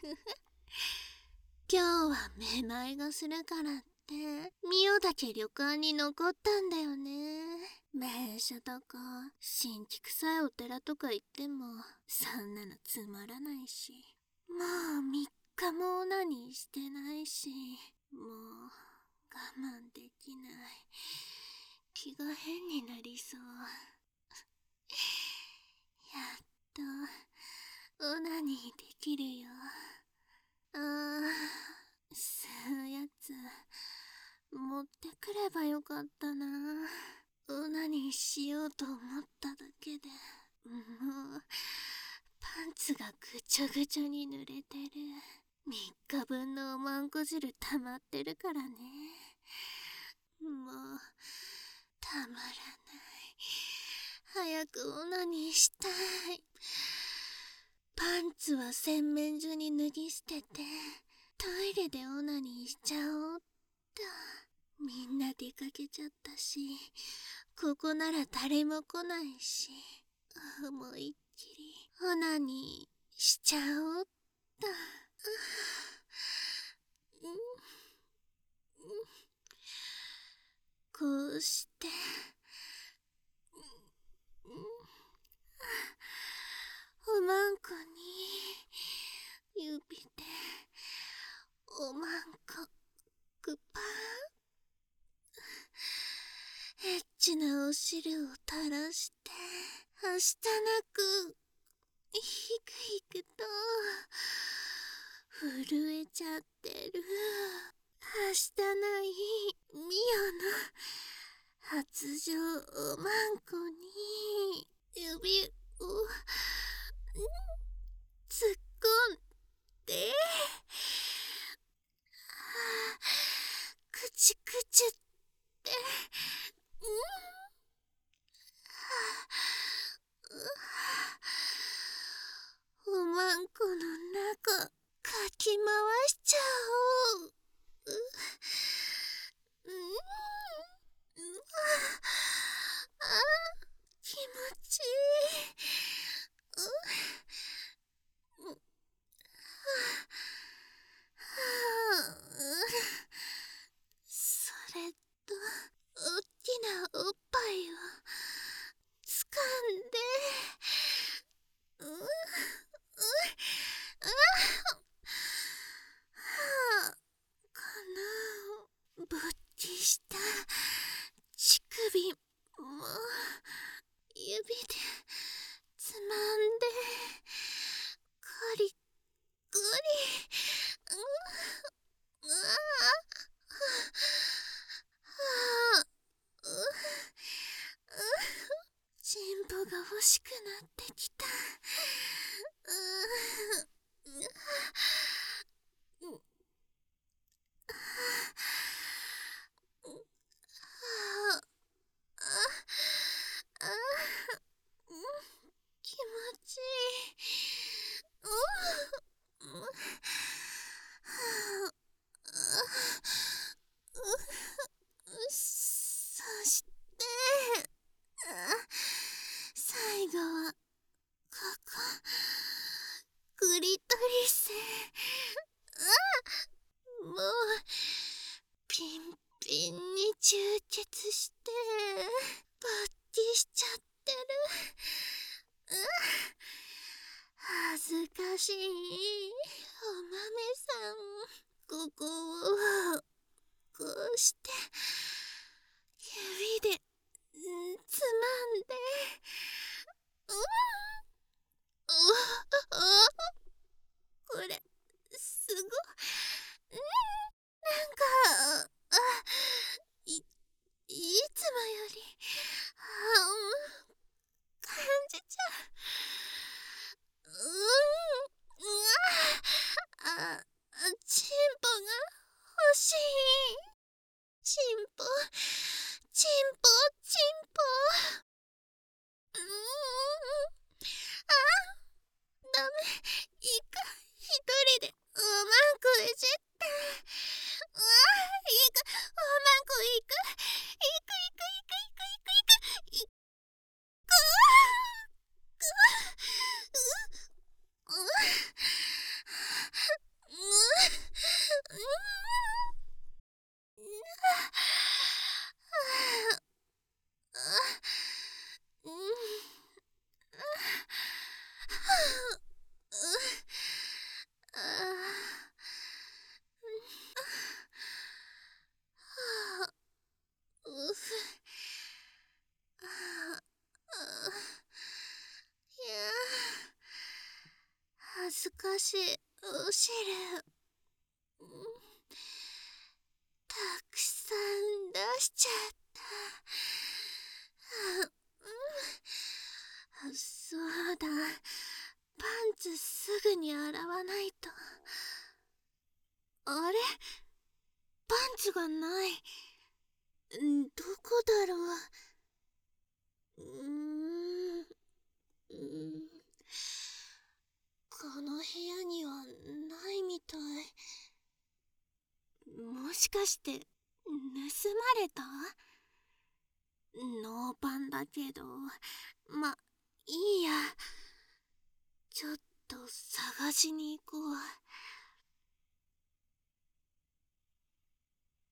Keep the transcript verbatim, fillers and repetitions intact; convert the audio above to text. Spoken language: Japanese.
今日はめまいがするからってミオだけ旅館に残ったんだよね。名所とか神気臭いお寺とか行ってもそんなのつまらないし、もうみっかもオナニーしてないし、もう我慢できない。気が変になりそう。やっとオナニーできるよ。あー、吸うやつ持ってくればよかったな。オナニーしようと思っただけでもうパンツがぐちゃぐちゃに濡れてる。みっかぶんのおまんこ汁溜まってるからね。もうたまらない。早くオナニーしたい。パンツは洗面所に脱ぎ捨ててトイレでオナニーしちゃおうっと。みんな出かけちゃったし、ここなら誰も来ないし、思いっきりオナニーしちゃおうっと。こうしておまんこに指でおまんこグパーン。エッチなお汁を垂らしてはしたなくひくひくと震えちゃってる。はしたないミオの発情おまんこに指を突っ込んで、くちくちって、うん、おまんこの中かき回しちゃおう。う、うん、あ、気持ちいい。うん、はあ、それとおっきなおっぱいをつかんで、うううあはあ、このぼっちした乳首も指でつまんでコリコリ、ううああ、ううチンポが欲しくなってきた。うううああ、気持ちいい。ううそして最後はここクリトリス。もうピンピンに充血してぼっちしちゃってる。恥ずかしいお豆さん。ここをこうして指でつまんで、うん、おお、これすごい、なんかあいいつもよりあ感じちゃう。うん、うわあ、チンポが欲しい。チンポチンポチンポ。うーん、あ、ダメ難しいお汁、うん、たくさん出しちゃった。うん、そうだ、パンツすぐに洗わないと。あれ、パンツがない。んどこだろう。うーん、うんこの部屋にはないみたい。もしかして盗まれた？ノーパンだけど、ま、いいや。ちょっと探しに行こう。